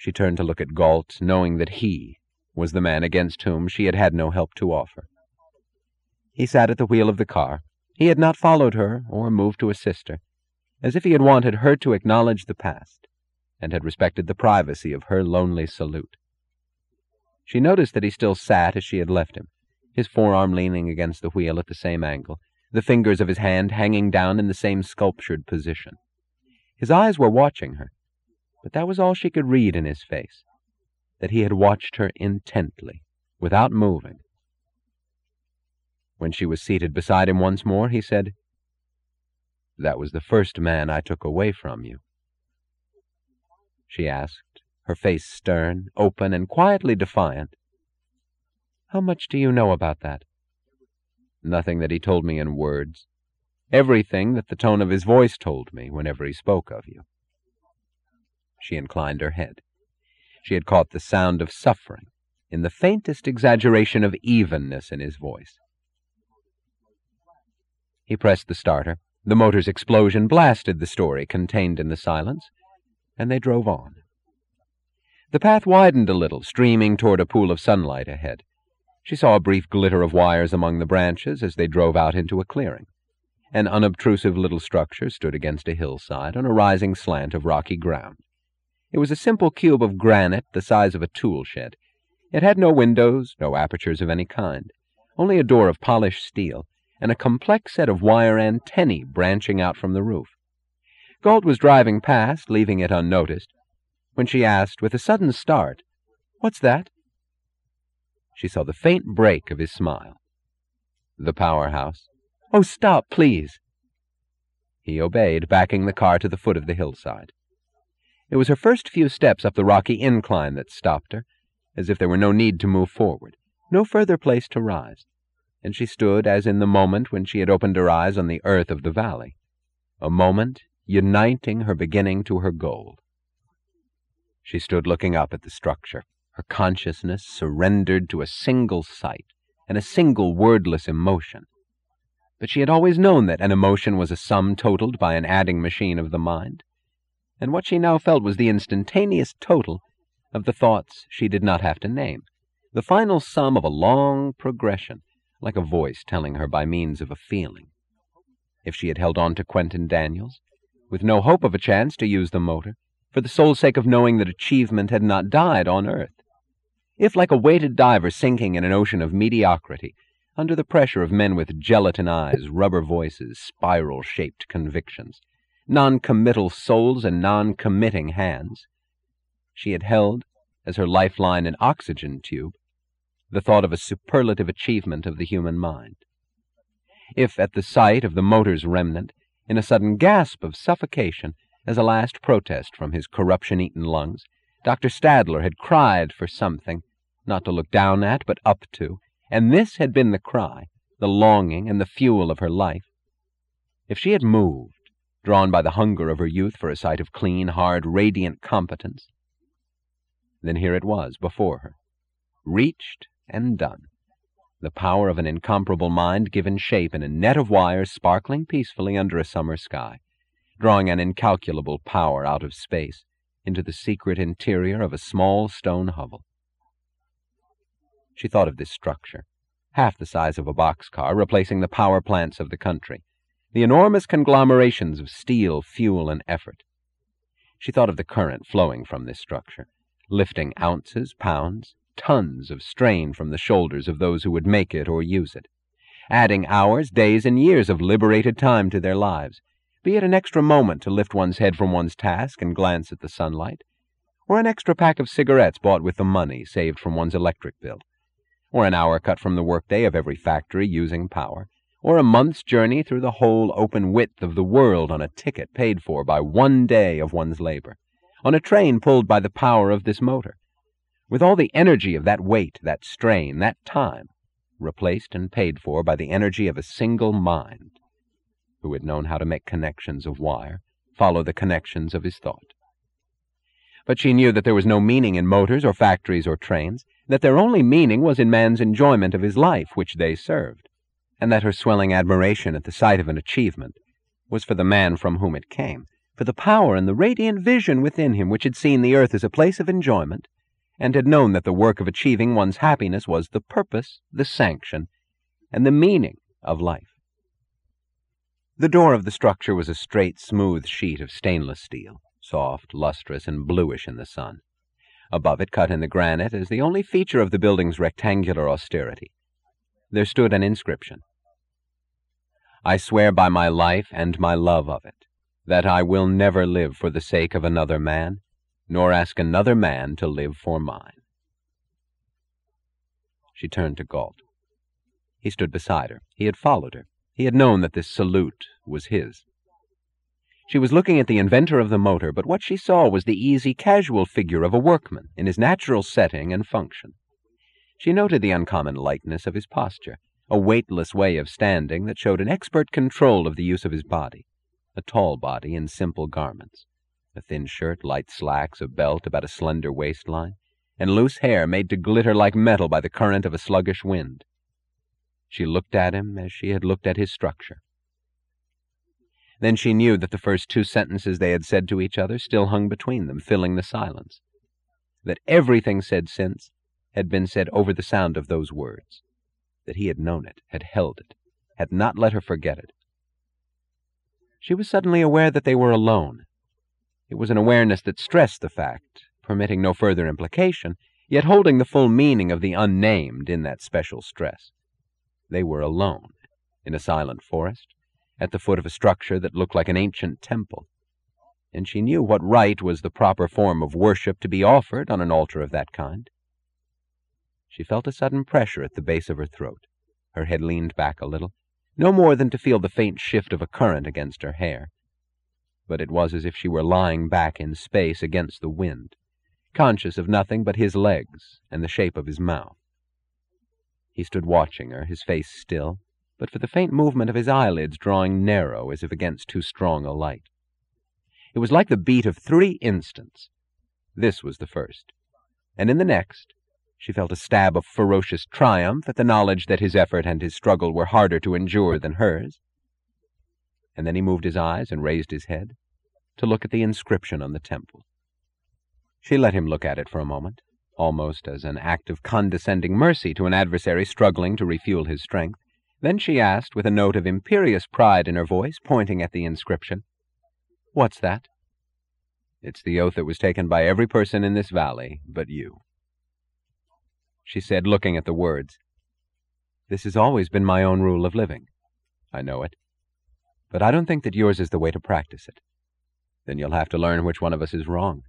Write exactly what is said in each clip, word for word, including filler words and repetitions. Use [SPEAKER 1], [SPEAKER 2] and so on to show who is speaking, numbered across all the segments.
[SPEAKER 1] She turned to look at Galt, knowing that he was the man against whom she had had no help to offer. He sat at the wheel of the car. He had not followed her or moved to assist her, as if he had wanted her to acknowledge the past, and had respected the privacy of her lonely salute. She noticed that he still sat as she had left him, his forearm leaning against the wheel at the same angle, the fingers of his hand hanging down in the same sculptured position. His eyes were watching her, but that was all she could read in his face, that he had watched her intently, without moving. When she was seated beside him once more, he said, "That was the first man I took away from you." She asked, her face stern, open, and quietly defiant, "How much do you know about that?" "Nothing that he told me in words. Everything that the tone of his voice told me whenever he spoke of you." She inclined her head. She had caught the sound of suffering in the faintest exaggeration of evenness in his voice. He pressed the starter. The motor's explosion blasted the story contained in the silence, and they drove on. The path widened a little, streaming toward a pool of sunlight ahead. She saw a brief glitter of wires among the branches as they drove out into a clearing. An unobtrusive little structure stood against a hillside on a rising slant of rocky ground. It was a simple cube of granite the size of a tool shed. It had no windows, no apertures of any kind, only a door of polished steel, and a complex set of wire antennae branching out from the roof. Galt was driving past, leaving it unnoticed, when she asked, with a sudden start, "What's that?" She saw the faint break of his smile. "The powerhouse." "Oh, stop, please." He obeyed, backing the car to the foot of the hillside. It was her first few steps up the rocky incline that stopped her, as if there were no need to move forward, no further place to rise, and she stood as in the moment when she had opened her eyes on the earth of the valley, a moment uniting her beginning to her goal. She stood looking up at the structure, her consciousness surrendered to a single sight and a single wordless emotion. But she had always known that an emotion was a sum totaled by an adding machine of the mind, and what she now felt was the instantaneous total of the thoughts she did not have to name, the final sum of a long progression, like a voice telling her by means of a feeling. If she had held on to Quentin Daniels, with no hope of a chance to use the motor, for the sole sake of knowing that achievement had not died on earth, if, like a weighted diver sinking in an ocean of mediocrity, under the pressure of men with gelatin eyes, rubber voices, spiral-shaped convictions, non-committal souls and non-committing hands, she had held, as her lifeline and oxygen tube, the thought of a superlative achievement of the human mind. If, at the sight of the motor's remnant, in a sudden gasp of suffocation, as a last protest from his corruption-eaten lungs, Doctor Stadler had cried for something, not to look down at, but up to, and this had been the cry, the longing and the fuel of her life. If she had moved, drawn by the hunger of her youth for a sight of clean, hard, radiant competence, then here it was before her, reached and done, the power of an incomparable mind given shape in a net of wires sparkling peacefully under a summer sky, drawing an incalculable power out of space into the secret interior of a small stone hovel. She thought of this structure, half the size of a boxcar, replacing the power plants of the country, the enormous conglomerations of steel, fuel, and effort. She thought of the current flowing from this structure, lifting ounces, pounds, tons of strain from the shoulders of those who would make it or use it, adding hours, days, and years of liberated time to their lives, be it an extra moment to lift one's head from one's task and glance at the sunlight, or an extra pack of cigarettes bought with the money saved from one's electric bill, or an hour cut from the workday of every factory using power, or a month's journey through the whole open width of the world on a ticket paid for by one day of one's labor, on a train pulled by the power of this motor, with all the energy of that weight, that strain, that time, replaced and paid for by the energy of a single mind, who had known how to make connections of wire, follow the connections of his thought. But she knew that there was no meaning in motors or factories or trains, that their only meaning was in man's enjoyment of his life, which they served, and that her swelling admiration at the sight of an achievement was for the man from whom it came, for the power and the radiant vision within him which had seen the earth as a place of enjoyment, and had known that the work of achieving one's happiness was the purpose, the sanction, and the meaning of life. The door of the structure was a straight, smooth sheet of stainless steel, soft, lustrous, and bluish in the sun. Above it, cut in the granite, as the only feature of the building's rectangular austerity, there stood an inscription. "I swear by my life and my love of it, that I will never live for the sake of another man, nor ask another man to live for mine." She turned to Galt. He stood beside her. He had followed her. He had known that this salute was his. She was looking at the inventor of the motor, but what she saw was the easy, casual figure of a workman in his natural setting and function. She noted the uncommon lightness of his posture, a weightless way of standing that showed an expert control of the use of his body, a tall body in simple garments, a thin shirt, light slacks, a belt about a slender waistline, and loose hair made to glitter like metal by the current of a sluggish wind. She looked at him as she had looked at his structure. Then she knew that the first two sentences they had said to each other still hung between them, filling the silence, that everything said since had been said over the sound of those words, that he had known it, had held it, had not let her forget it. She was suddenly aware that they were alone. It was an awareness that stressed the fact, permitting no further implication, yet holding the full meaning of the unnamed in that special stress. They were alone, in a silent forest, at the foot of a structure that looked like an ancient temple, and she knew what rite was the proper form of worship to be offered on an altar of that kind. She felt a sudden pressure at the base of her throat. Her head leaned back a little, no more than to feel the faint shift of a current against her hair, but it was as if she were lying back in space against the wind, conscious of nothing but his legs and the shape of his mouth. He stood watching her, his face still, but for the faint movement of his eyelids drawing narrow as if against too strong a light. It was like the beat of three instants. This was the first, and in the next she felt a stab of ferocious triumph at the knowledge that his effort and his struggle were harder to endure than hers. And then he moved his eyes and raised his head to look at the inscription on the temple. She let him look at it for a moment, almost as an act of condescending mercy to an adversary struggling to refuel his strength. Then she asked, with a note of imperious pride in her voice, pointing at the inscription, "What's that?" "It's the oath that was taken by every person in this valley but you," she said, looking at the words. "This has always been my own rule of living." "I know it. But I don't think that yours is the way to practice it." "Then you'll have to learn which one of us is wrong."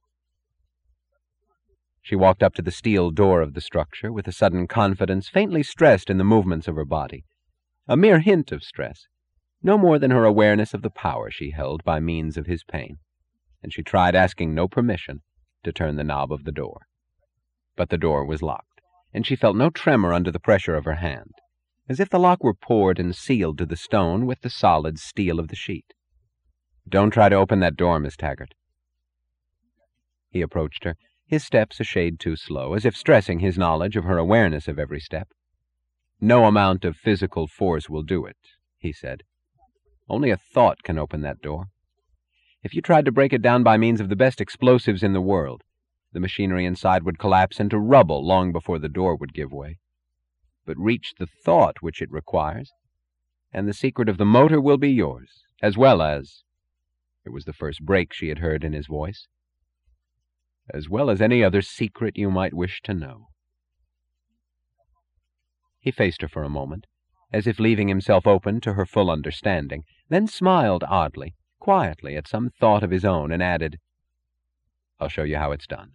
[SPEAKER 1] She walked up to the steel door of the structure with a sudden confidence faintly stressed in the movements of her body, a mere hint of stress, no more than her awareness of the power she held by means of his pain, and she tried, asking no permission, to turn the knob of the door. But the door was locked, and she felt no tremor under the pressure of her hand, as if the lock were poured and sealed to the stone with the solid steel of the sheet. "Don't try to open that door, Miss Taggart." He approached her, his steps a shade too slow, as if stressing his knowledge of her awareness of every step. "No amount of physical force will do it," he said. "Only a thought can open that door. If you tried to break it down by means of the best explosives in the world, the machinery inside would collapse into rubble long before the door would give way. But reach the thought which it requires, and the secret of the motor will be yours, as well as—" it was the first break she had heard in his voice, "as well as any other secret you might wish to know." He faced her for a moment, as if leaving himself open to her full understanding, then smiled oddly, quietly, at some thought of his own, and added, "I'll show you how it's done."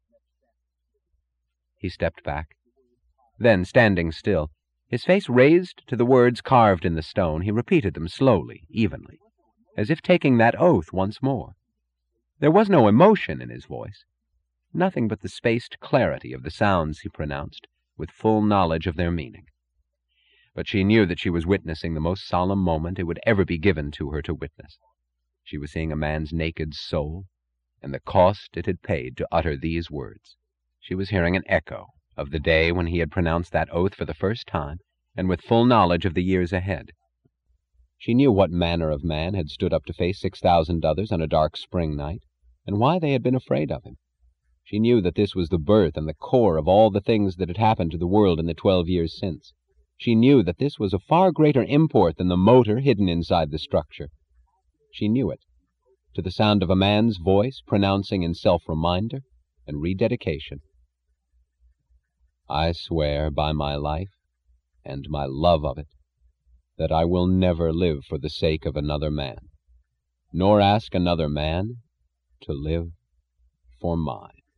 [SPEAKER 1] He stepped back. Then, standing still, his face raised to the words carved in the stone, he repeated them slowly, evenly, as if taking that oath once more. There was no emotion in his voice, nothing but the spaced clarity of the sounds he pronounced, with full knowledge of their meaning. But she knew that she was witnessing the most solemn moment it would ever be given to her to witness. She was seeing a man's naked soul, and the cost it had paid to utter these words. She was hearing an echo of the day when he had pronounced that oath for the first time, and with full knowledge of the years ahead. She knew what manner of man had stood up to face six thousand others on a dark spring night, and why they had been afraid of him. She knew that this was the birth and the core of all the things that had happened to the world in the twelve years since. She knew that this was of far greater import than the motor hidden inside the structure. She knew it, to the sound of a man's voice pronouncing in self-reminder and rededication, "I swear by my life and my love of it that I will never live for the sake of another man, nor ask another man to live for mine."